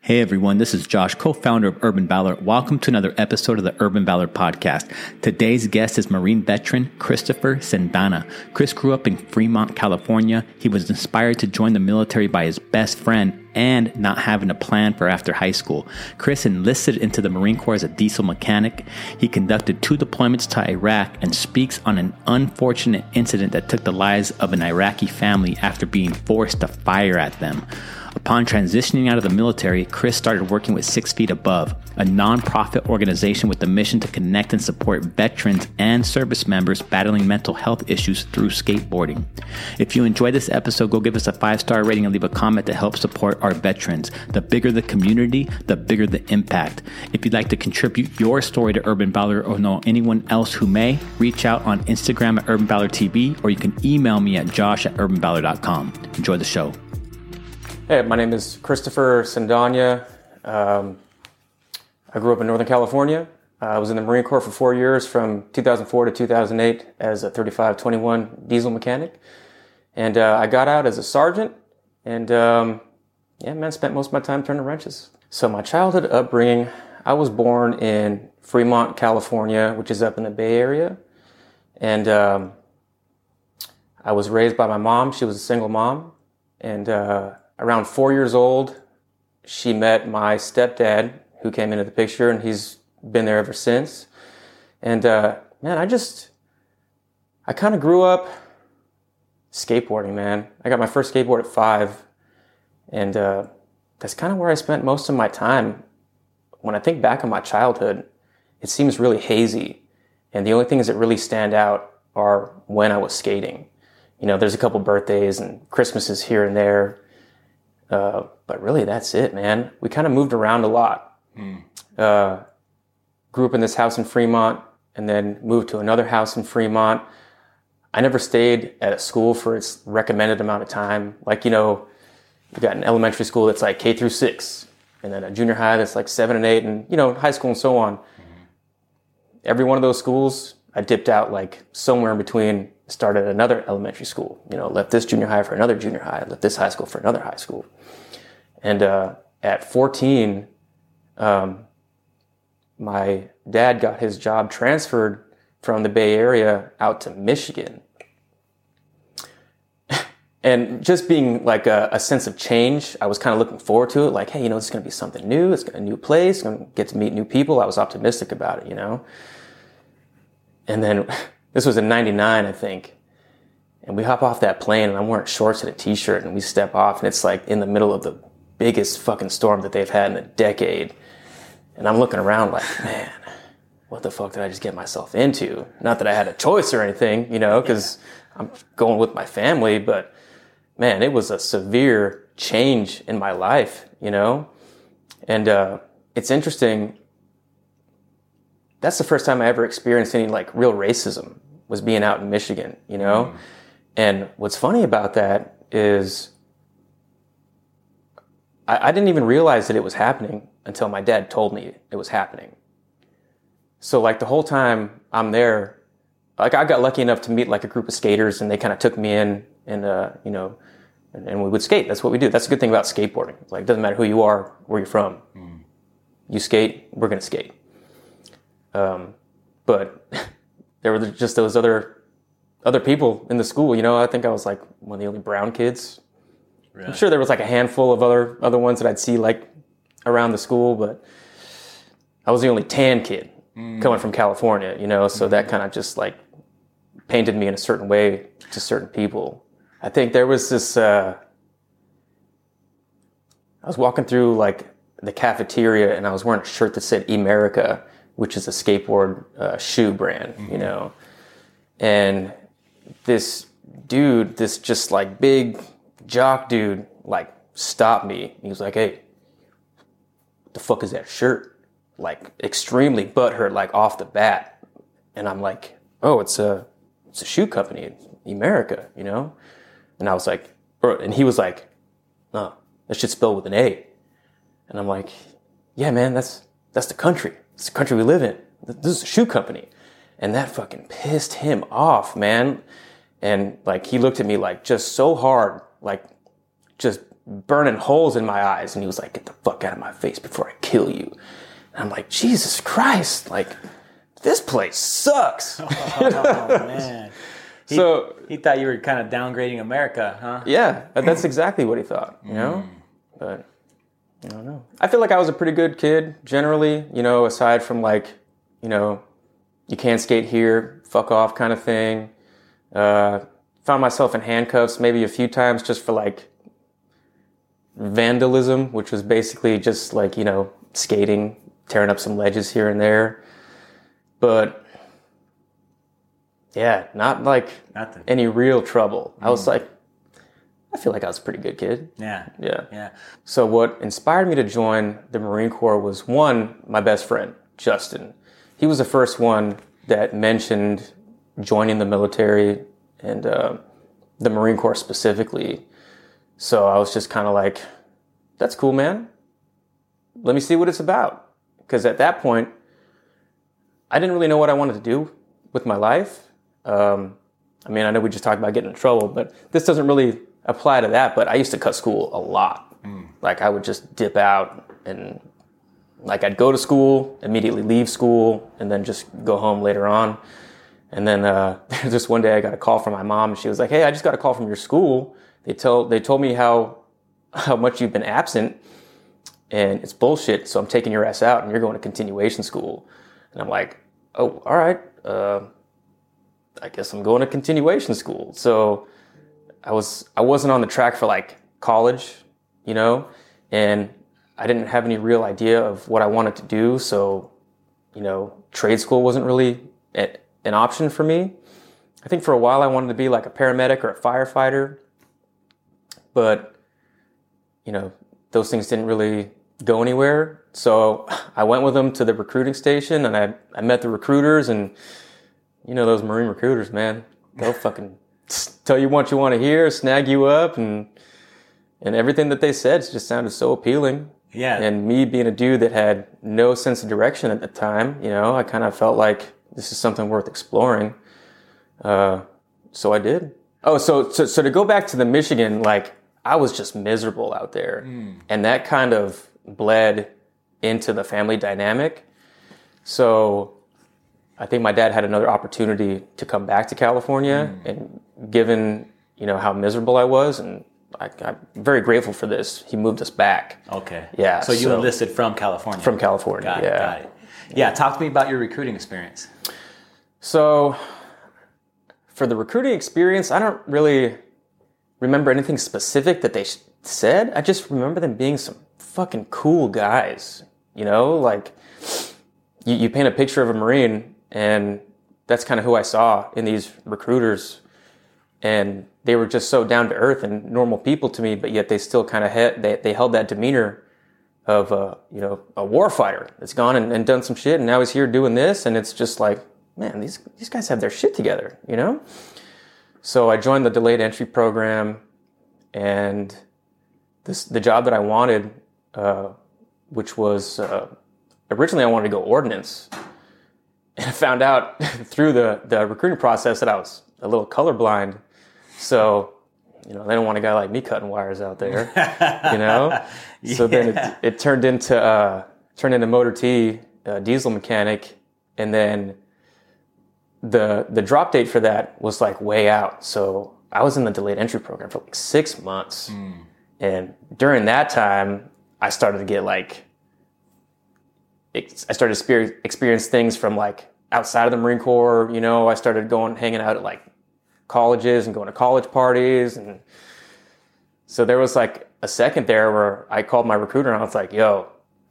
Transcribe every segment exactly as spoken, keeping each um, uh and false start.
Hey everyone, this is Josh, co-founder of Urban Valor. Welcome to another episode of the Urban Valor podcast. Today's guest is Marine veteran Christopher Sandana. Chris grew up in Fremont, California. He was inspired to join the military by his best friend and not having a plan for after high school. Chris enlisted into the Marine Corps as a diesel mechanic. He conducted two deployments to Iraq and speaks on an unfortunate incident that took the lives of an Iraqi family after being forced to fire at them. Upon transitioning out of the military, Chris started working with Six Feet Above, a nonprofit organization with the mission to connect and support veterans and service members battling mental health issues through skateboarding. If you enjoyed this episode, go give us a five-star rating and leave a comment to help support our veterans. The bigger the community, the bigger the impact. If you'd like to contribute your story to Urban Valor or know anyone else who may, reach out on Instagram at Urban Valor T V, or you can email me at josh at urban valor dot com. Enjoy the show. Hey, my name is Christopher Sandana. Um, I grew up in Northern California. Uh, I was in the Marine Corps for four years, from two thousand four to two thousand eight, as a thirty-five twenty-one diesel mechanic. And uh, I got out as a sergeant, and um, yeah, man, spent most of my time turning wrenches. So my childhood upbringing, I was born in Fremont, California, which is up in the Bay Area. And um, I was raised by my mom. She was a single mom. And uh, around four years old, she met my stepdad, who came into the picture, and he's been there ever since. And uh, man, I just, I kind of grew up skateboarding, man. I got my first skateboard at five, and uh, that's kind of where I spent most of my time. When I think back on my childhood, it seems really hazy, and the only things that really stand out are when I was skating. You know, there's a couple birthdays and Christmases here and there. Uh, but really, that's it, man. We kind of moved around a lot. Mm. Uh, grew up in this house in Fremont and then moved to another house in Fremont. I never stayed at a school for its recommended amount of time. Like, you know, you got an elementary school that's like K through six, and then a junior high that's like seven and eight, and, you know, high school and so on. Mm-hmm. Every one of those schools, I dipped out like somewhere in between, started another elementary school, you know, left this junior high for another junior high, left this high school for another high school. And uh, at fourteen, um, my dad got his job transferred from the Bay Area out to Michigan. And just being like a, a sense of change, I was kind of looking forward to it. Like, hey, you know, this is going to be something new. It's a new place. I'm going to get to meet new people. I was optimistic about it, you know. And then this was in ninety-nine, I think. And we hop off that plane, and I'm wearing shorts and a t-shirt, and we step off, and it's like in the middle of the biggest fucking storm that they've had in a decade. And I'm looking around like, man, what the fuck did I just get myself into? Not that I had a choice or anything, you know, because yeah. I'm going with my family, but man, it was a severe change in my life, you know? And uh, it's interesting. That's the first time I ever experienced any like real racism, was being out in Michigan, you know? Mm. And what's funny about that is I, I didn't even realize that it was happening until my dad told me it was happening. So like the whole time I'm there, like I got lucky enough to meet like a group of skaters, and they kind of took me in and, uh, you know, and, and we would skate. That's what we do. That's a good thing about skateboarding. It's like, it doesn't matter who you are, where you're from. Mm. You skate, we're going to skate. Um, but there were just those other, other people in the school, you know. I think I was like one of the only brown kids. Really? I'm sure there was like a handful of other, other ones that I'd see like around the school, but I was the only tan kid mm. coming from California, you know, so mm-hmm. that kind of just like painted me in a certain way to certain people. I think there was this, uh, I was walking through like the cafeteria, and I was wearing a shirt that said Emerica, which is a skateboard uh, shoe brand, mm-hmm. you know. And this dude, this just like big jock dude, like stopped me. He was like, hey, what the fuck is that shirt? Like extremely butthurt, like off the bat. And I'm like, oh, it's a, it's a shoe company, Emerica, you know? And I was like, or, and he was like, no, that shit's spelled with an A. And I'm like, yeah, man, that's, that's the country. It's the country we live in. This is a shoe company. And that fucking pissed him off, man. And like, he looked at me like just so hard, like just burning holes in my eyes. And he was like, get the fuck out of my face before I kill you. And I'm like, Jesus Christ, like, this place sucks. Oh, man. He, so he thought you were kind of downgrading America, huh? Yeah, that's exactly what he thought, you know? Mm. But I don't know. I feel like I was a pretty good kid, generally, you know, aside from like, you know, you can't skate here, fuck off kind of thing. Uh, found myself in handcuffs maybe a few times just for like vandalism, which was basically just like, you know, skating, tearing up some ledges here and there. But yeah, not like Nothing. any real trouble. Mm. I was like, I feel like I was a pretty good kid. Yeah. Yeah. Yeah. So what inspired me to join the Marine Corps was, one, my best friend, Justin. He was the first one that mentioned joining the military and uh, the Marine Corps specifically. So I was just kind of like, that's cool, man. Let me see what it's about. Because at that point, I didn't really know what I wanted to do with my life. Um, I mean, I know we just talked about getting in trouble, but this doesn't really apply to that. But I used to cut school a lot. Mm. Like I would just dip out and like I'd go to school, immediately leave school, and then just go home later on. And then uh, just one day I got a call from my mom, and she was like, "Hey, I just got a call from your school. They tell they told me how how much you've been absent, and it's bullshit. So I'm taking your ass out, and you're going to continuation school." And I'm like, "Oh, all right. Uh, I guess I'm going to continuation school." So I was I wasn't on the track for like college, you know, and I didn't have any real idea of what I wanted to do. So, you know, trade school wasn't really a, an option for me. I think for a while I wanted to be like a paramedic or a firefighter, but, you know, those things didn't really go anywhere. So I went with them to the recruiting station, and I, I met the recruiters, and, you know, those Marine recruiters, man, they'll fucking tell you what you want to hear, snag you up, and and everything that they said just sounded so appealing. Yeah. And me being a dude that had no sense of direction at the time, you know, I kind of felt like this is something worth exploring. Uh, so I did. Oh, so, so so to go back to the Michigan, like I was just miserable out there. Mm. And that kind of bled into the family dynamic. So I think my dad had another opportunity to come back to California. Mm. And given, you know, how miserable I was, and I, I'm very grateful for this, he moved us back. Okay. Yeah. So you so, enlisted from California? From California, got yeah. It, got it. Yeah, talk to me about your recruiting experience. So for the recruiting experience, I don't really remember anything specific that they said. I just remember them being some fucking cool guys. You know, like you, you paint a picture of a Marine, and that's kind of who I saw in these recruiters. And they were just so down to earth and normal people to me, but yet they still kind of had, they, they held that demeanor of a, you know, a war fighter that's gone and, and done some shit, and now he's here doing this. And it's just like, man, these, these guys have their shit together, you know? So I joined the delayed entry program, and this, the job that I wanted, uh, which was, uh, originally I wanted to go ordnance. And I found out through the, the recruiting process that I was a little colorblind. So, you know, they don't want a guy like me cutting wires out there, you know? Yeah. So then it, it turned into, uh, turned into Motor T, uh, diesel mechanic. And then the, the drop date for that was like way out. So I was in the delayed entry program for like six months. Mm. And during that time, I started to get like, I started to experience things from like outside of the Marine Corps. You know, I started going, hanging out at like colleges and going to college parties. And so there was like a second there where I called my recruiter, and I was like, yo,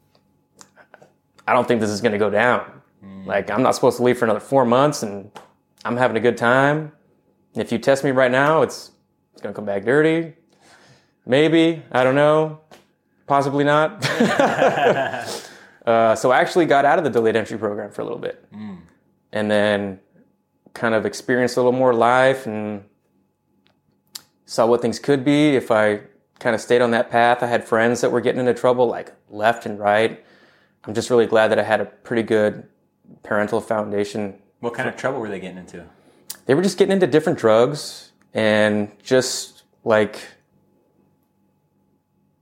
I don't think this is going to go down. Mm. Like, I'm not supposed to leave for another four months and I'm having a good time. And if you test me right now, it's, it's going to come back dirty. Maybe, I don't know. Possibly not. uh, so I actually got out of the delayed entry program for a little bit. Mm. And then kind of experienced a little more life and saw what things could be if I kind of stayed on that path. I had friends that were getting into trouble like left and right. I'm just really glad that I had a pretty good parental foundation. What kind of trouble were they getting into? They were just getting into different drugs and just like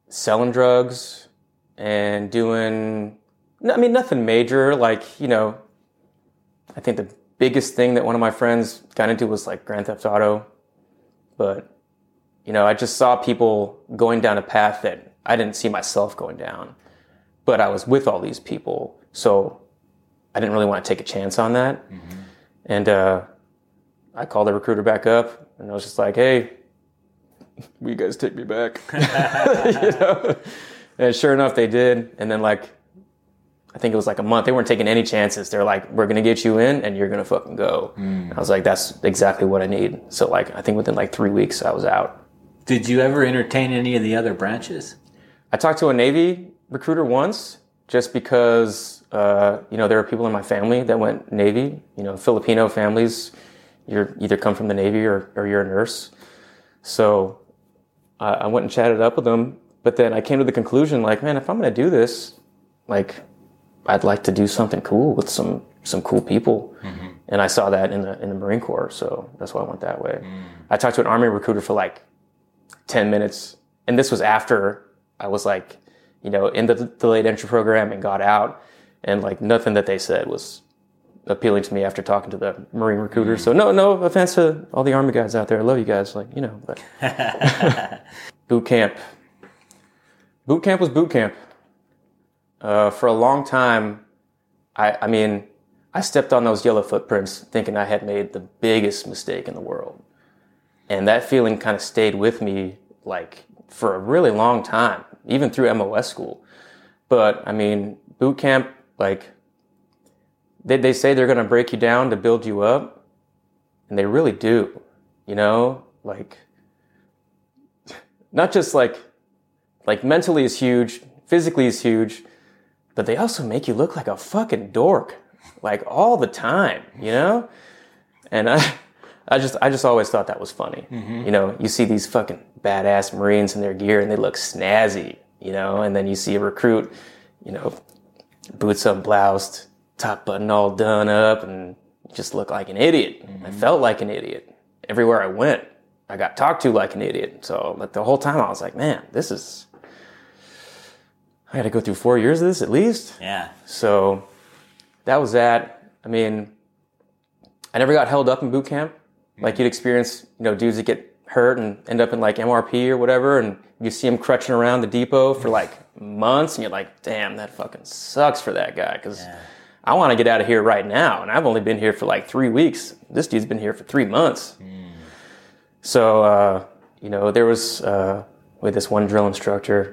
selling drugs and doing, I mean, nothing major. Like, you know, I think the biggest thing that one of my friends got into was like Grand Theft Auto. But, you know, I just saw people going down a path that I didn't see myself going down. But I was with all these people. So I didn't really want to take a chance on that. Mm-hmm. And uh, I called the recruiter back up and I was just like, hey, will you guys take me back? You know? And sure enough, they did. And then like, I think it was like a month. They weren't taking any chances. They're like, we're going to get you in and you're going to fucking go. Mm. I was like, that's exactly what I need. So like, I think within like three weeks I was out. Did you ever entertain any of the other branches? I talked to a Navy recruiter once just because, uh, you know, there are people in my family that went Navy, you know, Filipino families. You're either come from the Navy or, or you're a nurse. So uh, I went and chatted up with them. But then I came to the conclusion like, man, if I'm going to do this, like, I'd like to do something cool with some some cool people. Mm-hmm. And I saw that in the in the Marine Corps, so that's why I went that way. Mm. I talked to an Army recruiter for like ten minutes, and this was after I was like, you know, in the delayed entry program and got out, and like nothing that they said was appealing to me after talking to the Marine recruiter. Mm. So no, no offense to all the Army guys out there. I love you guys, like, you know, but boot camp. Boot camp was boot camp. Uh, for a long time, I, I mean, I stepped on those yellow footprints thinking I had made the biggest mistake in the world. And that feeling kind of stayed with me, like, for a really long time, even through M O S school. But, I mean, boot camp, like, they, they say they're going to break you down to build you up. And they really do, you know? Like, not just, like, like mentally is huge, physically is huge, but they also make you look like a fucking dork, like all the time, you know? And I, I just, I just always thought that was funny. Mm-hmm. You know, you see these fucking badass Marines in their gear and they look snazzy, you know? And then you see a recruit, you know, boots unbloused, top button all done up, and just look like an idiot. Mm-hmm. I felt like an idiot everywhere I went. I got talked to like an idiot. So like the whole time I was like, man, this is, I had to go through four years of this at least. Yeah. So that was that. I mean, I never got held up in boot camp. Like you'd experience, you know, dudes that get hurt and end up in like M R P or whatever, and you see them crutching around the depot for like months, and you're like, damn, that fucking sucks for that guy, because yeah. I want to get out of here right now, and I've only been here for like three weeks. This dude's been here for three months. Mm. So, uh, you know, there was uh, with this one drill instructor,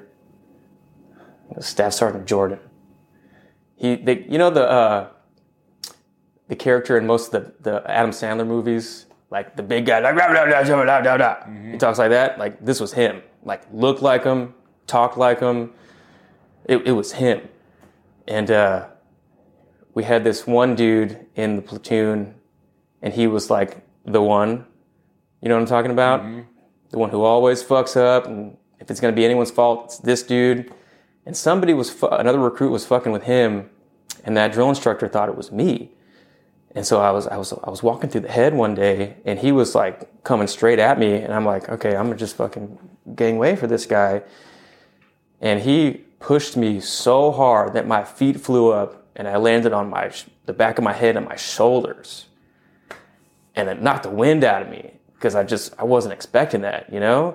Staff Sergeant Jordan. He, they, you know, the uh, the character in most of the, the Adam Sandler movies, like the big guy, like da, da, da, da, da, da. Mm-hmm. He talks like that. Like this was him. Like looked like him, talked like him. It, it was him. And uh, we had this one dude in the platoon, and he was like the one. You know what I'm talking about? Mm-hmm. The one who always fucks up, and if it's gonna be anyone's fault, it's this dude. And somebody was, fu- another recruit was fucking with him, and that drill instructor thought it was me. And so I was, I was, I was walking through the head one day, and he was like coming straight at me, and I'm like, okay, I'm gonna just fucking gang way for this guy. And he pushed me so hard that my feet flew up, and I landed on my the back of my head and my shoulders, and it knocked the wind out of me because I just I wasn't expecting that, you know.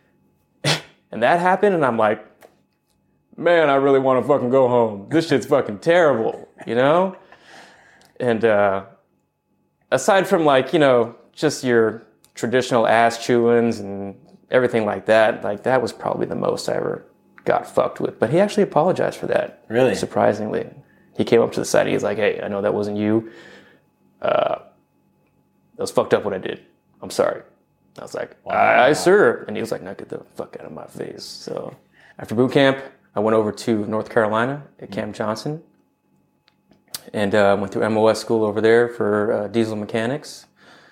And that happened, and I'm like, man, I really want to fucking go home. This shit's fucking terrible, you know? And uh, aside from like, you know, just your traditional ass chewings and everything like that, like that was probably the most I ever got fucked with. But he actually apologized for that. Really? Surprisingly. He came up to the side and he's like, hey, I know that wasn't you. Uh, that was fucked up what I did. I'm sorry. I was like, wow. Aye, aye, sir. And he was like, now get the fuck out of my face. So after boot camp, I went over to North Carolina at Camp Johnson and uh, went through M O S school over there for uh, diesel mechanics.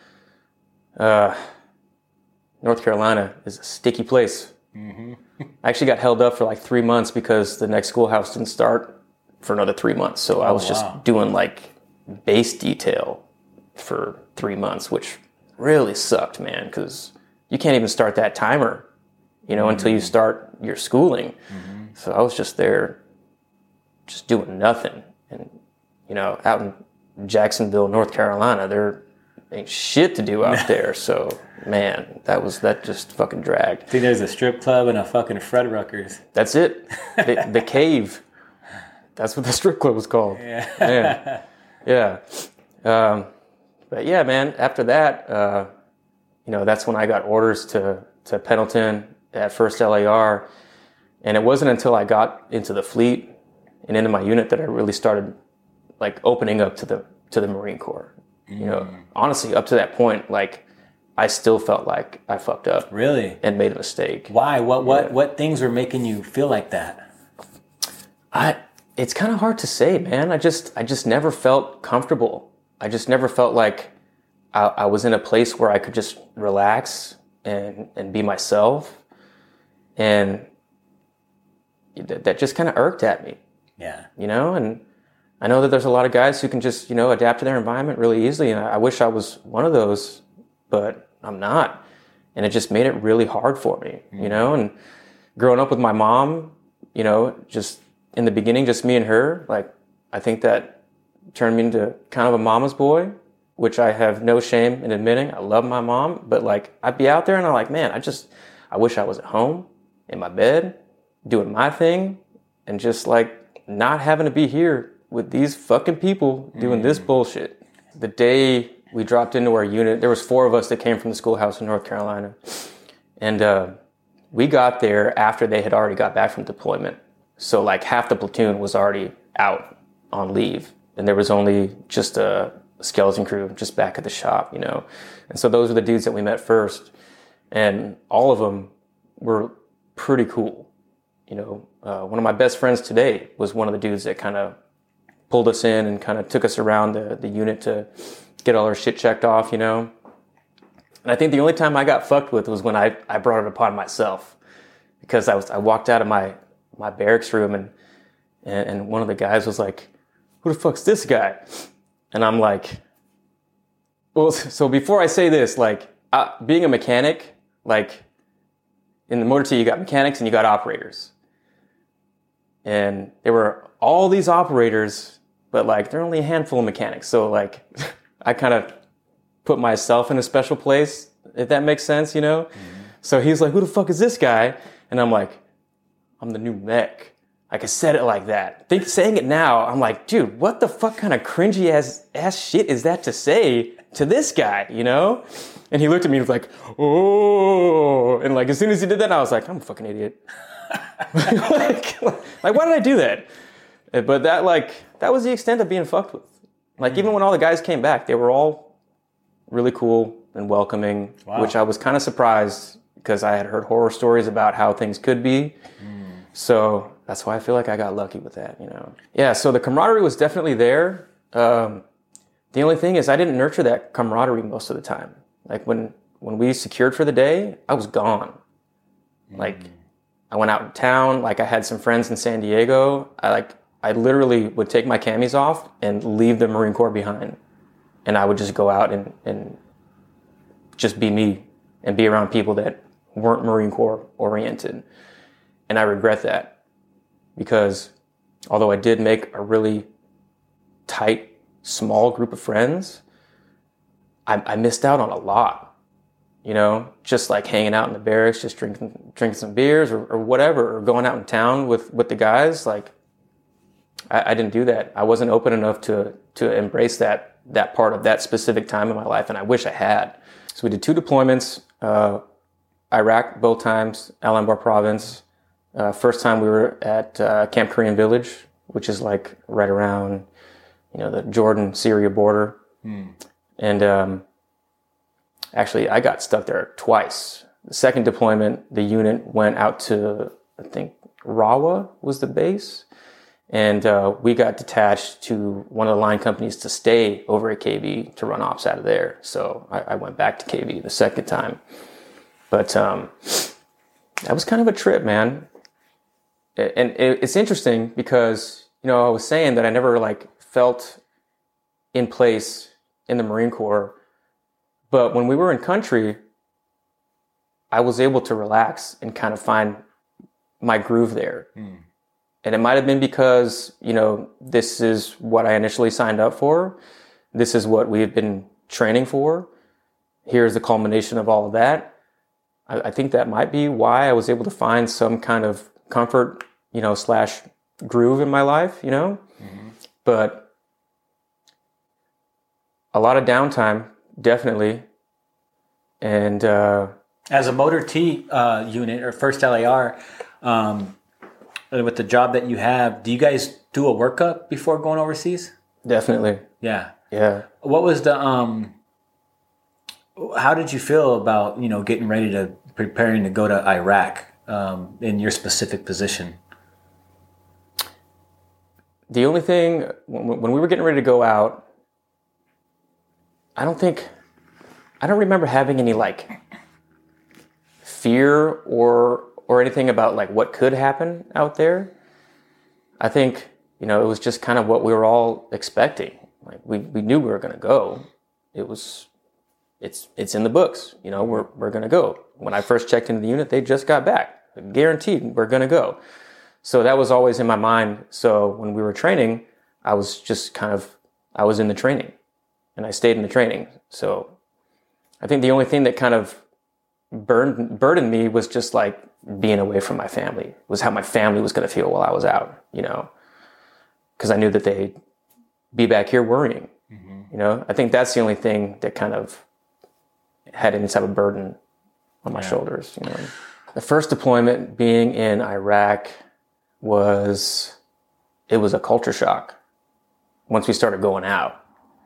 Uh, North Carolina is a sticky place. Mm-hmm. I actually got held up for like three months because the next schoolhouse didn't start for another three months. So I was oh, wow. just doing like base detail for three months, which really sucked, man, because you can't even start that timer, you know, mm-hmm. until you start your schooling. Mm-hmm. So I was just there, just doing nothing. And, you know, out in Jacksonville, North Carolina, there ain't shit to do out there. So, man, that was, that just fucking dragged. I think there's a strip club and a fucking Fredruckers. That's it. The, the Cave. That's what the strip club was called. Yeah. Yeah. yeah. Um, but yeah, man, after that, uh, you know, that's when I got orders to, to Pendleton at first L A R. And it wasn't until I got into the fleet and into my unit that I really started like opening up to the, to the Marine Corps. Mm. You know, honestly, up to that point, like I still felt like I fucked up. Really? And made a mistake. Why? What, what, yeah. what things were making you feel like that? I, It's kind of hard to say, man. I just, I just never felt comfortable. I just never felt like I, I was in a place where I could just relax and, and be myself. And that, that just kind of irked at me. Yeah. You know, and I know that there's a lot of guys who can just, you know, adapt to their environment really easily. And I, I wish I was one of those, but I'm not. And it just made it really hard for me, mm. you know, and growing up with my mom, you know, just in the beginning, just me and her, like, I think that turned me into kind of a mama's boy, which I have no shame in admitting. I love my mom, but like, I'd be out there and I'm like, man, I just, I wish I was at home in my bed doing my thing and just like not having to be here with these fucking people doing mm. this bullshit. The day we dropped into our unit, there was four of us that came from the schoolhouse in North Carolina. And uh, we got there after they had already got back from deployment. So like half the platoon was already out on leave. And there was only just a skeleton crew just back at the shop, you know. And so those were the dudes that we met first. And all of them were pretty cool. You know, uh, one of my best friends today was one of the dudes that kind of pulled us in and kind of took us around the, the unit to get all our shit checked off, you know. And I think the only time I got fucked with was when I, I brought it upon myself. Because I was I walked out of my, my barracks room and, and and one of the guys was like, who the fuck's this guy? And I'm like, well, so before I say this, like, uh, being a mechanic, like, in the motor T, you got mechanics and you got operators. And there were all these operators, but like, there are only a handful of mechanics. So like, I kind of put myself in a special place, if that makes sense, you know? Mm-hmm. So he's like, who the fuck is this guy? And I'm like, I'm the new mech. Like I said it like that. Think saying it now, I'm like, dude, what the fuck kind of cringy ass ass shit is that to say to this guy, you know? And he looked at me and was like, oh, and like as soon as he did that, I was like, I'm a fucking idiot. like, like, why did I do that? But that like that was the extent of being fucked with. Like even when all the guys came back, they were all really cool and welcoming, wow. which I was kind of surprised because I had heard horror stories about how things could be. Mm. So that's why I feel like I got lucky with that, you know. Yeah, so the camaraderie was definitely there. Um, the only thing is I didn't nurture that camaraderie most of the time. Like when, when we secured for the day, I was gone. Mm. Like I went out in town, like I had some friends in San Diego. I like I literally would take my camis off and leave the Marine Corps behind. And I would just go out and, and just be me and be around people that weren't Marine Corps oriented. And I regret that because although I did make a really tight, small group of friends, I, I missed out on a lot, you know, just like hanging out in the barracks, just drinking, drinking some beers or, or whatever, or going out in town with, with the guys. Like I, I didn't do that. I wasn't open enough to, to embrace that, that part of that specific time in my life. And I wish I had. So we did two deployments, uh, Iraq, both times, Al Anbar province. Uh, first time we were at uh, Camp Korean Village, which is like right around, you know, the Jordan-Syria border. Mm. And um, actually, I got stuck there twice. The second deployment, the unit went out to, I think, Rawa was the base. And uh, we got detached to one of the line companies to stay over at K V to run ops out of there. So I, I went back to K V the second time. But um, that was kind of a trip, man. And it's interesting because, you know, I was saying that I never like felt in place in the Marine Corps. But when we were in country, I was able to relax and kind of find my groove there. Mm. And it might have been because, you know, this is what I initially signed up for. This is what we've been training for. Here's the culmination of all of that. I, I think that might be why I was able to find some kind of comfort, you know, slash groove in my life, you know. Mm-hmm. But a lot of downtime, definitely. And uh, as a Motor T uh, unit or first L A R, um, with the job that you have, do you guys do a workup before going overseas? Definitely. Yeah. Yeah. What was the, um, how did you feel about, you know, getting ready to, preparing to go to Iraq um, in your specific position? The only thing, when, when we were getting ready to go out, I don't think, I don't remember having any like fear or or anything about like what could happen out there. I think, you know, it was just kind of what we were all expecting. Like we, we knew we were going to go. It was, it's it's in the books. You know, we're we're going to go. When I first checked into the unit, they just got back. Guaranteed, we're going to go. So that was always in my mind. So when we were training, I was just kind of, I was in the training and I stayed in the training. So I think the only thing that kind of burdened, burdened me was just like being away from my family, was how my family was going to feel while I was out, you know, because I knew that they'd be back here worrying, mm-hmm. you know. I think that's the only thing that kind of had any type of burden on my yeah. shoulders, you know. The first deployment being in Iraq was, it was a culture shock once we started going out.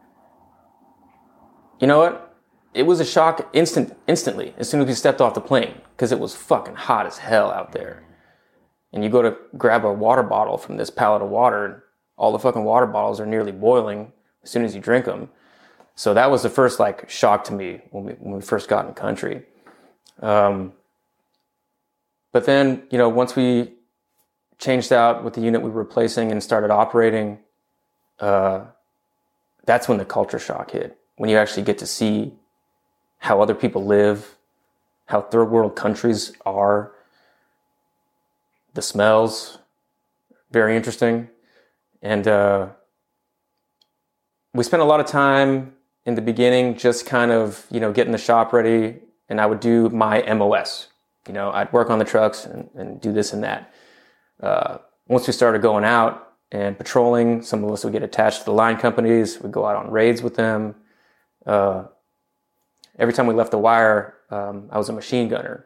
You know what? It was a shock instant, instantly as soon as we stepped off the plane, because it was fucking hot as hell out there. And you go to grab a water bottle from this pallet of water, and all the fucking water bottles are nearly boiling as soon as you drink them. So that was the first like shock to me when we when we first got in the country. Um, but then, you know, once we changed out with the unit we were replacing and started operating, uh, that's when the culture shock hit. When you actually get to see how other people live, how third world countries are, the smells, very interesting. And uh, we spent a lot of time in the beginning just kind of, you know, getting the shop ready, and I would do my M O S. You know, I'd work on the trucks and, and do this and that. Uh, once we started going out and patrolling, some of us would get attached to the line companies. We'd go out on raids with them. Uh, every time we left the wire, um, I was a machine gunner.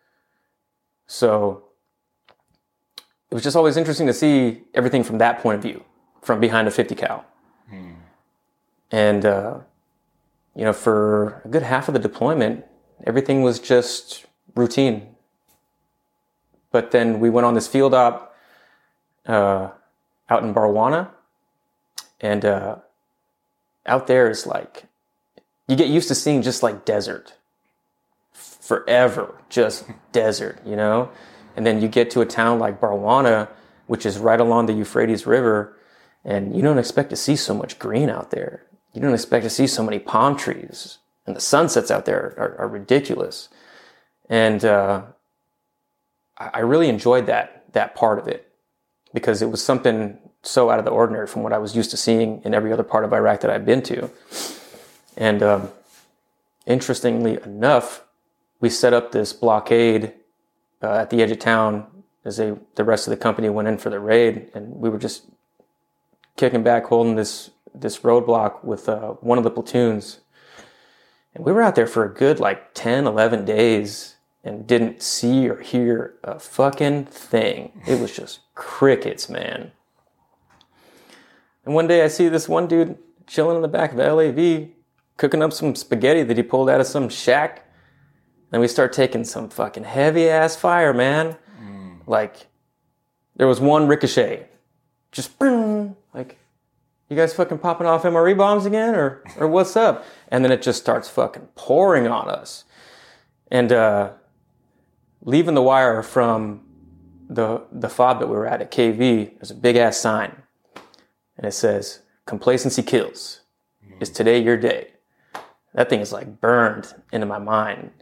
So it was just always interesting to see everything from that point of view, from behind a fifty cal. Hmm. And, uh, you know, for a good half of the deployment, everything was just routine. But then we went on this field op uh, out in Barwana. And uh, out there is like, you get used to seeing just like desert. Forever, just desert, you know? And then you get to a town like Barwana, which is right along the Euphrates River, and you don't expect to see so much green out there. You don't expect to see so many palm trees. And the sunsets out there are, are ridiculous. And uh, I really enjoyed that that part of it, because it was something so out of the ordinary from what I was used to seeing in every other part of Iraq that I've been to. And um, interestingly enough, we set up this blockade uh, at the edge of town as they, the rest of the company went in for the raid, and we were just kicking back, holding this this roadblock with uh, one of the platoons. And we were out there for a good like ten, eleven days and didn't see or hear a fucking thing. It was just crickets, man. And one day I see this one dude chilling in the back of L A V, cooking up some spaghetti that he pulled out of some shack. And we start taking some fucking heavy ass fire, man. Mm. Like, there was one ricochet. Just, boom, like, you guys fucking popping off M R E bombs again? Or or what's up? And then it just starts fucking pouring on us. And uh, leaving the wire from the the fob that we were at at K V, there's a big ass sign. And it says, "Complacency kills. Is today your day?" That thing is like burned into my mind.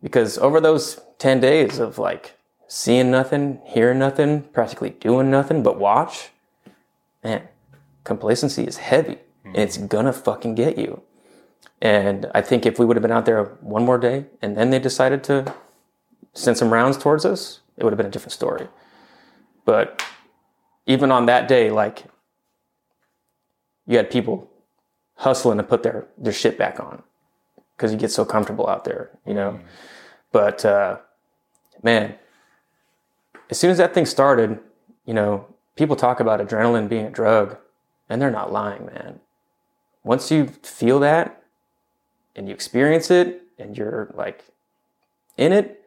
Because over those ten days of like seeing nothing, hearing nothing, practically doing nothing but watch, man, complacency is heavy. Mm-hmm. And it's gonna fucking get you. And I think if we would have been out there one more day and then they decided to send some rounds towards us, it would have been a different story. But even on that day, like, you had people hustling to put their, their shit back on because you get so comfortable out there, you know? Mm. But, uh, man, as soon as that thing started, you know, people talk about adrenaline being a drug, and they're not lying, man. Once you feel that, and you experience it, and you're like in it,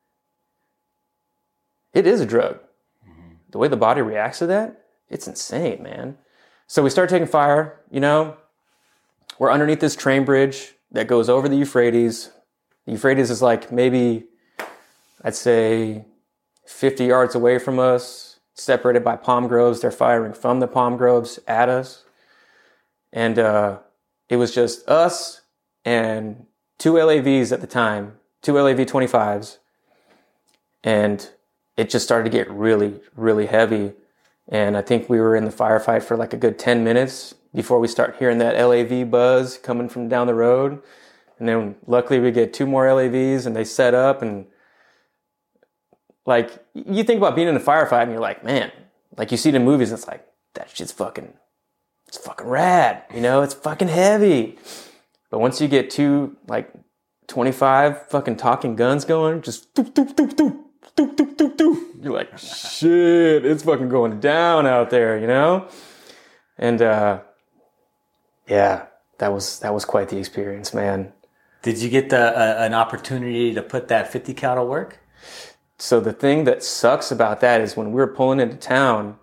it is a drug. Mm-hmm. The way the body reacts to that, it's insane, man. So we start taking fire, you know, we're underneath this train bridge that goes over the Euphrates. The Euphrates is like maybe, I'd say fifty yards away from us, separated by palm groves. They're firing from the palm groves at us. And uh, it was just us and two L A Vs at the time, two L A V twenty-fives. And it just started to get really, really heavy. And I think we were in the firefight for like a good ten minutes before we start hearing that L A V buzz coming from down the road. And then luckily we get two more L A Vs and they set up, and like, you think about being in a firefight and you're like, man, like you see it in movies, it's like, that shit's fucking, it's fucking rad, you know, it's fucking heavy. But once you get two, like, twenty-five fucking talking guns going, just doop, doop, doop, doop, doop, doop, doop, doop. You're like, shit, it's fucking going down out there, you know? And, uh, yeah, that was, that was quite the experience, man. Did you get the, uh, an opportunity to put that fifty cal to work? So the thing that sucks about that is when we were pulling into town,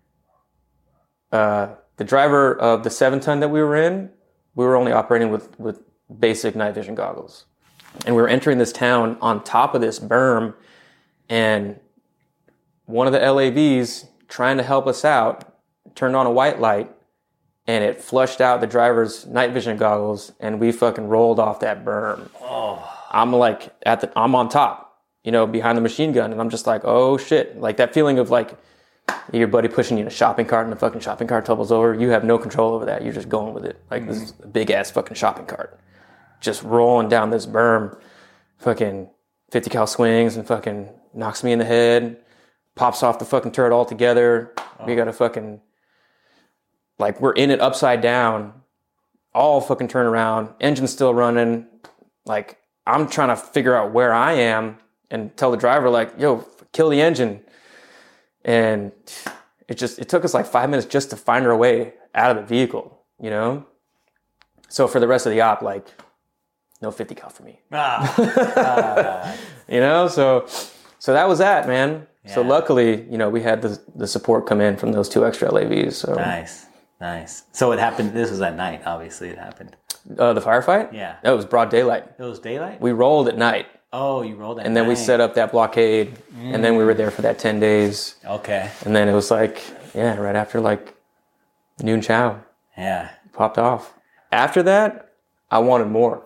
uh, the driver of the seven ton that we were in, we were only operating with, with basic night vision goggles. And we were entering this town on top of this berm, and one of the L A Vs trying to help us out turned on a white light, and it flushed out the driver's night vision goggles, and we fucking rolled off that berm. Oh. I'm like at the, I'm on top, you know, behind the machine gun, and I'm just like, oh shit. Like that feeling of like your buddy pushing you in a shopping cart and the fucking shopping cart tumbles over. You have no control over that. You're just going with it. Like, mm-hmm. This is a big ass fucking shopping cart. Just rolling down this berm, fucking fifty cal swings and fucking knocks me in the head, pops off the fucking turret altogether. Oh. We got to fucking, like, we're in it upside down, all fucking turn around, engine's still running. Like, I'm trying to figure out where I am and tell the driver, like, yo, kill the engine. And it just, it took us like five minutes just to find our way out of the vehicle, you know? So for the rest of the op, like, no fifty cal for me. Ah. ah. You know, so, so that was that, man. Yeah. So luckily, you know, we had the the support come in from those two extra L A Vs. So. Nice, nice. So it happened, this was at night, obviously it happened. Uh, the firefight? Yeah. No, it was broad daylight. It was daylight? We rolled at night. Oh, you rolled at And then night. we set up that blockade, mm. and then we were there for that ten days. Okay. And then it was like, yeah, right after like noon chow. Yeah. Popped off. After that, I wanted more.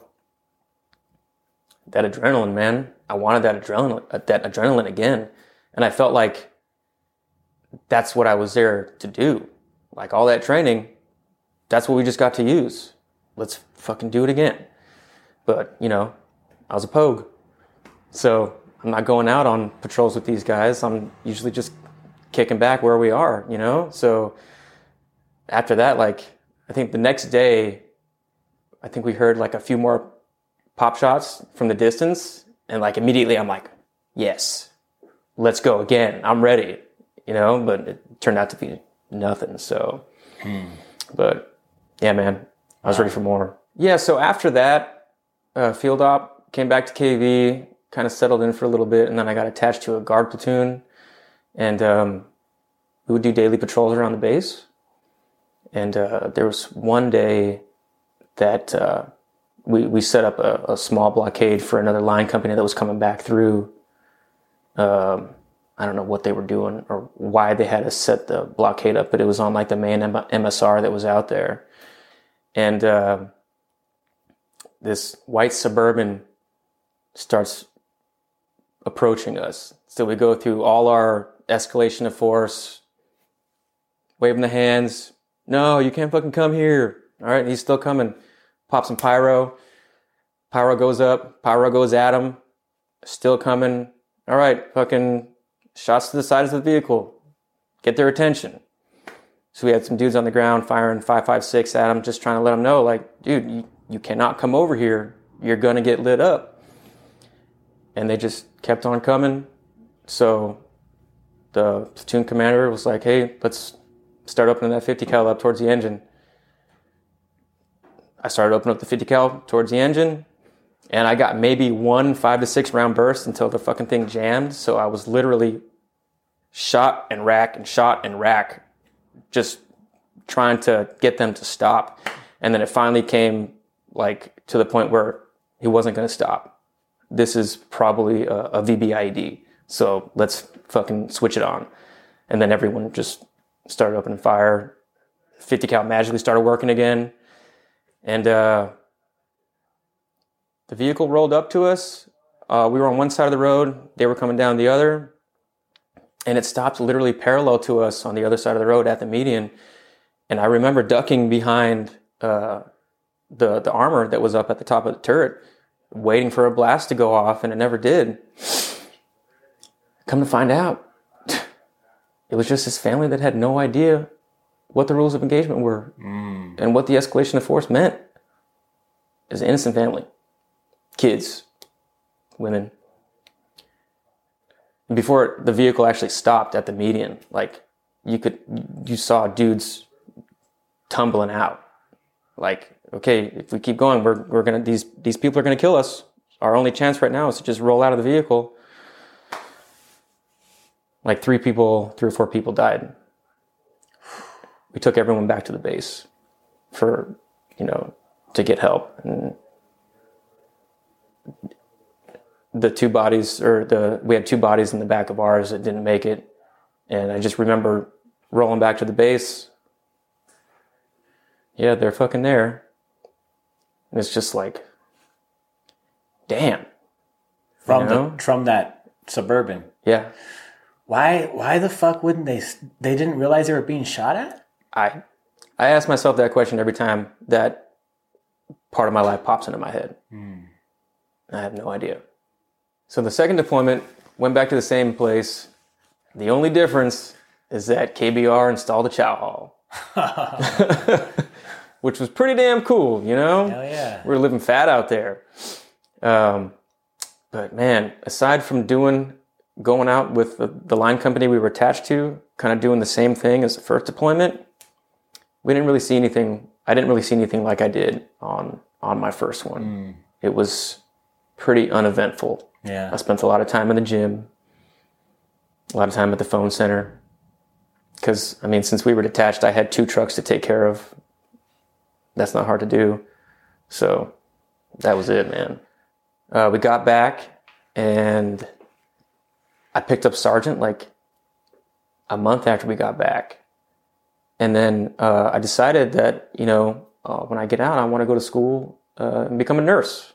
That adrenaline, man. I wanted that adrenaline, uh, that adrenaline again. And I felt like that's what I was there to do. Like all that training, that's what we just got to use. Let's fucking do it again. But, you know, I was a pogue. So I'm not going out on patrols with these guys. I'm usually just kicking back where we are, you know? So after that, like, I think the next day, I think we heard like a few more pop shots from the distance. And like immediately I'm like, yes, let's go again. I'm ready, you know? But it turned out to be nothing. So, hmm. But yeah, man, I was wow. ready for more. Yeah. So after that, uh, field op, came back to K V, kind of settled in for a little bit, and then I got attached to a guard platoon, and um, we would do daily patrols around the base. And uh, there was one day that uh, we we set up a, a small blockade for another line company that was coming back through. Um, I don't know what they were doing or why they had to set the blockade up, but it was on like the main M S R that was out there. And uh, this white Suburban starts approaching us. So we go through all our escalation of force, waving the hands. No, you can't fucking come here. All right, he's still coming. Pop some pyro. Pyro goes up. Pyro goes at him. Still coming. All right, fucking shots to the sides of the vehicle. Get their attention. So we had some dudes on the ground firing five five six at him, just trying to let him know, like, dude, you, you cannot come over here. You're going to get lit up. And they just kept on coming. So the platoon commander was like, hey, let's start opening that fifty cal up towards the engine. I started opening up the fifty cal towards the engine, and I got maybe one five to six round burst until the fucking thing jammed. So I was literally shot and rack and shot and rack, just trying to get them to stop. And then it finally came like to the point where he wasn't going to stop. This is probably a, a V B I E D. So let's fucking switch it on. And then everyone just started opening fire. fifty cal magically started working again. And uh, the vehicle rolled up to us. Uh, we were on one side of the road. They were coming down the other. And it stopped literally parallel to us on the other side of the road at the median. And I remember ducking behind uh, the, the armor that was up at the top of the turret, waiting for a blast to go off, and it never did. Come to find out, it was just his family that had no idea what the rules of engagement were mm. and what the escalation of force meant. It was an innocent family. Kids, women. And before the vehicle actually stopped at the median, like, you could, you saw dudes tumbling out. Like, okay, if we keep going, we're we're gonna these these people are gonna kill us. Our only chance right now is to just roll out of the vehicle. Like three people, three or four people died. We took everyone back to the base for, you know, to get help. And the two bodies, or the we had two bodies in the back of ours that didn't make it. And I just remember rolling back to the base. Yeah, they're fucking there. And it's just like, damn. From you know? the from that Suburban. Yeah. Why why the fuck wouldn't they they didn't realize they were being shot at? I I ask myself that question every time that part of my life pops into my head. Mm. I have no idea. So the second deployment went back to the same place. The only difference is that K B R installed a chow hall. Which was pretty damn cool, you know? Hell yeah. We were living fat out there. Um, but man, aside from doing, going out with the, the line company we were attached to, kind of doing the same thing as the first deployment, we didn't really see anything. I didn't really see anything like I did on, on my first one. Mm. It was pretty uneventful. Yeah. I spent a lot of time in the gym, a lot of time at the phone center. Because, I mean, since we were detached, I had two trucks to take care of. That's not hard to do. So that was it, man. Uh, we got back, and I picked up Sergeant like a month after we got back. And then uh, I decided that, you know, uh, when I get out, I want to go to school uh, and become a nurse.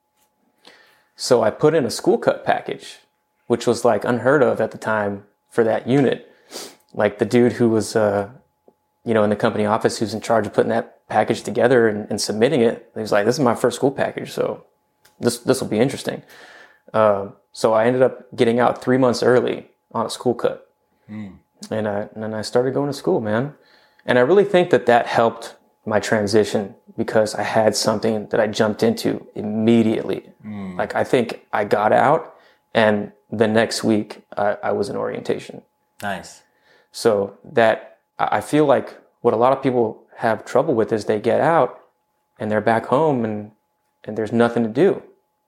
So I put in a school cut package, which was like unheard of at the time for that unit. Like the dude who was, uh, you know, in the company office who's in charge of putting that package together and, and submitting it. He was like, this is my first school package, so this this will be interesting. Um, so I ended up getting out three months early on a school cut. Mm. And, I, and then I started going to school, man. And I really think that that helped my transition because I had something that I jumped into immediately. Mm. Like, I think I got out, and the next week I, I was in orientation. Nice. So that, I feel like what a lot of people have trouble with is they get out and they're back home and, and there's nothing to do.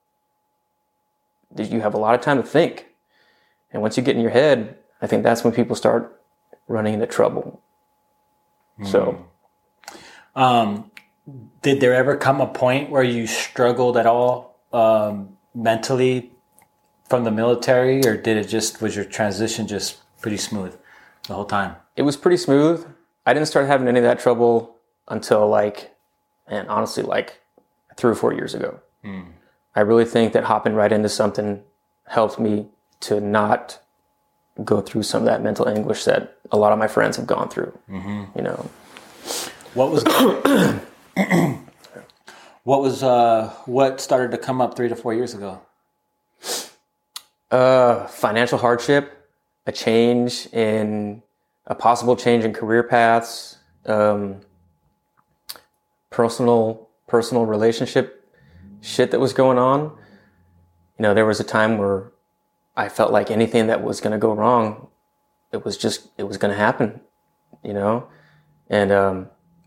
You have a lot of time to think. And once you get in your head, I think that's when people start running into trouble. Mm. So. Um, did there ever come a point where you struggled at all um, mentally from the military, or did it just, was your transition just pretty smooth the whole time? It was pretty smooth. I didn't start having any of that trouble until like, and honestly, like three or four years ago. Mm. I really think that hopping right into something helped me to not go through some of that mental anguish that a lot of my friends have gone through. Mm-hmm. You know, what was what was uh, what started to come up three to four years ago? Uh, financial hardship, a change in a possible change in career paths, um, personal personal relationship shit that was going on. You know, there was a time where I felt like anything that was going to go wrong, it was just, it was going to happen, you know? And, um,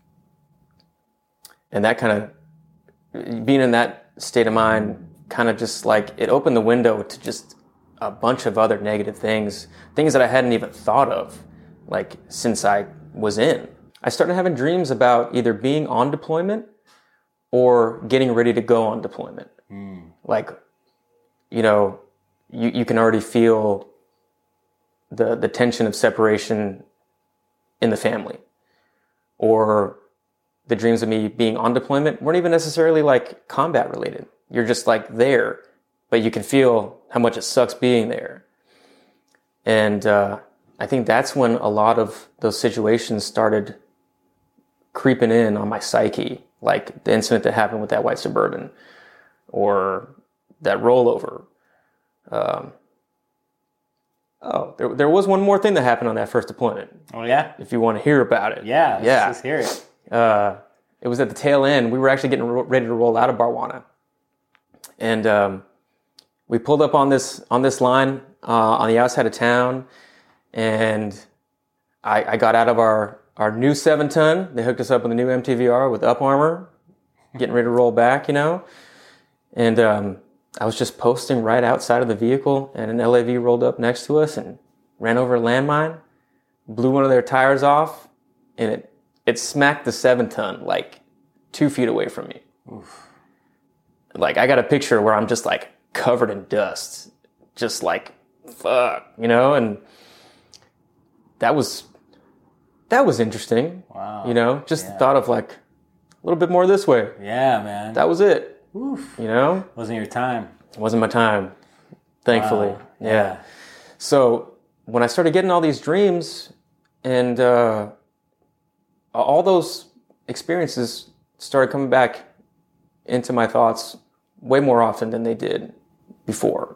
and that kind of, being in that state of mind, kind of just like, it opened the window to just a bunch of other negative things, things that I hadn't even thought of, like, since I was in. I started having dreams about either being on deployment or getting ready to go on deployment. Mm. Like, you know, you, you can already feel the the tension of separation in the family. Or the dreams of me being on deployment weren't even necessarily like combat related. You're just like there, but you can feel how much it sucks being there. And uh, I think that's when a lot of those situations started creeping in on my psyche, like the incident that happened with that white Suburban or that rollover. Um, oh, there, there was one more thing that happened on that first deployment. Oh, yeah? If you want to hear about it. Yeah, let's, yeah. let's hear it. Uh, it was at the tail end. We were actually getting ro- ready to roll out of Barwana. And um, we pulled up on this on this line uh, on the outside of town, and I, I got out of our, our new seven ton. They hooked us up with a new M T V R with up armor, getting ready to roll back, you know. And um, I was just posting right outside of the vehicle, and an L A V rolled up next to us and ran over a landmine, blew one of their tires off, and it it smacked the seven ton like two feet away from me. Oof. Like, I got a picture where I'm just like covered in dust, just like, fuck, you know, and that was, that was interesting. Wow. You know, just yeah. the thought of like a little bit more this way. Yeah, man. That was it. Oof. You know? Wasn't your time. It wasn't my time, thankfully. Wow. Yeah. yeah. So when I started getting all these dreams and uh, all those experiences started coming back into my thoughts way more often than they did before.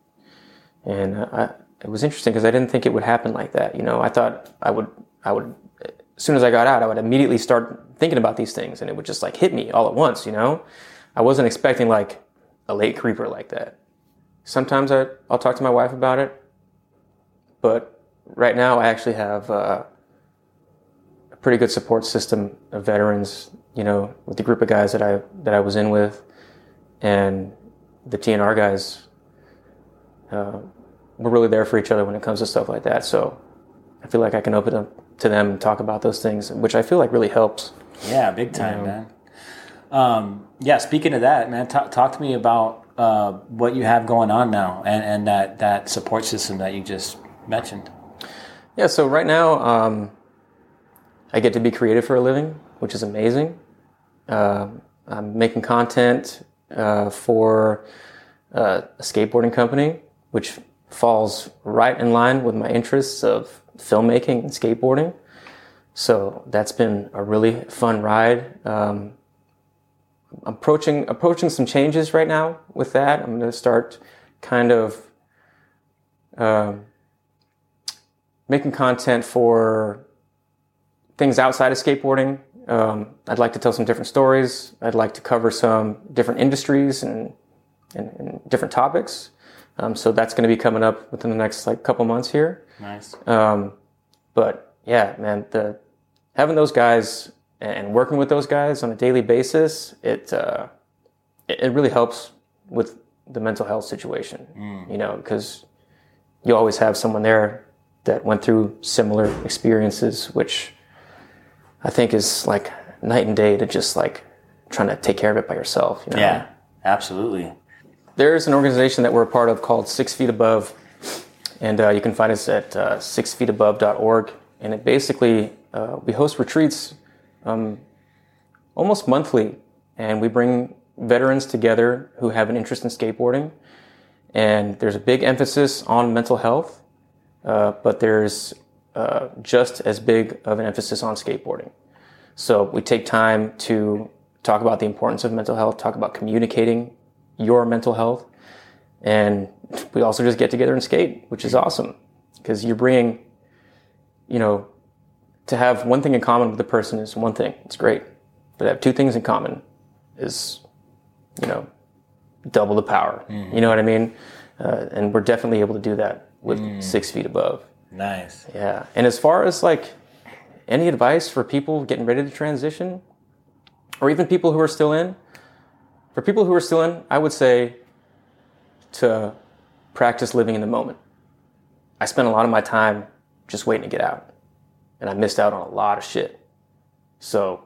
And I, it was interesting because I didn't think it would happen like that. You know, I thought I would, I would, as soon as I got out, I would immediately start thinking about these things and it would just like hit me all at once, you know? I wasn't expecting like a late creeper like that. Sometimes I, I'll talk to my wife about it, but right now I actually have uh, a pretty good support system of veterans, you know, with the group of guys that I, that I was in with, and the T N R guys. Uh, we're really there for each other when it comes to stuff like that. So I feel like I can open up to them and talk about those things, which I feel like really helps. Yeah, big time, you know? man. Um, yeah, speaking of that, man, talk, talk to me about uh, what you have going on now and, and that, that support system that you just mentioned. Yeah, so right now um, I get to be creative for a living, which is amazing. Uh, I'm making content uh, for uh, a skateboarding company, which falls right in line with my interests of filmmaking and skateboarding. So that's been a really fun ride. Um, I'm approaching approaching some changes right now with that. I'm going to start kind of um, making content for things outside of skateboarding. Um, I'd like to tell some different stories. I'd like to cover some different industries and, and, and different topics. Um, so that's going to be coming up within the next like couple months here. Nice. Um, but yeah, man, the having those guys and working with those guys on a daily basis, it uh, it, it really helps with the mental health situation. Mm. You know, because you always have someone there that went through similar experiences, which I think is like night and day to just like trying to take care of it by yourself. You know? Yeah, absolutely. There's an organization that we're a part of called Six Feet Above, and uh, you can find us at uh, six feet above dot org. And it basically, uh, we host retreats um, almost monthly, and we bring veterans together who have an interest in skateboarding. And there's a big emphasis on mental health, uh, but there's uh, just as big of an emphasis on skateboarding. So we take time to talk about the importance of mental health, talk about communicating your mental health. And we also just get together and skate, which is awesome because you're bringing, you know, to have one thing in common with a person is one thing. It's great. But to have two things in common is, you know, double the power. Mm. You know what I mean? Uh, and we're definitely able to do that with mm. six feet above. Nice. Yeah. And as far as like any advice for people getting ready to transition, or even people who are still in, for people who are still in, I would say to practice living in the moment. I spent a lot of my time just waiting to get out, and I missed out on a lot of shit. So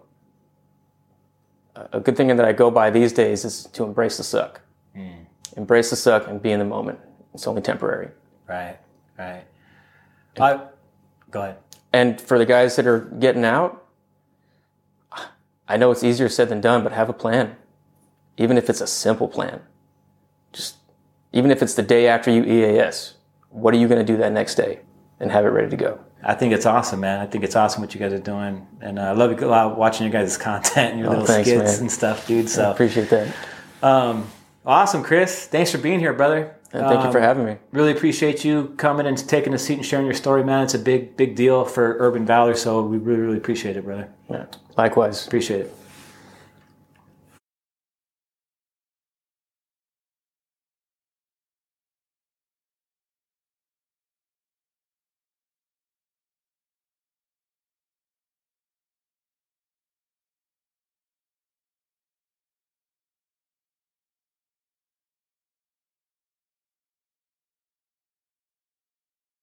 a good thing that I go by these days is to embrace the suck. Mm. Embrace the suck and be in the moment. It's only temporary. Right, right. I, go ahead. And for the guys that are getting out, I know it's easier said than done, but have a plan. Even if it's a simple plan. Just, even if it's the day after you E A S, what are you going to do that next day? And have it ready to go. I think it's awesome, man. I think it's awesome what you guys are doing. And uh, I love a lot watching your guys' content and your oh, little thanks, skits man. and stuff, dude. So I appreciate that. Um, awesome, Chris. Thanks for being here, brother. And thank um, you for having me. Really appreciate you coming and taking a seat and sharing your story, man. It's a big, big deal for Urban Valor, so we really, really appreciate it, brother. Yeah. Likewise. Appreciate it.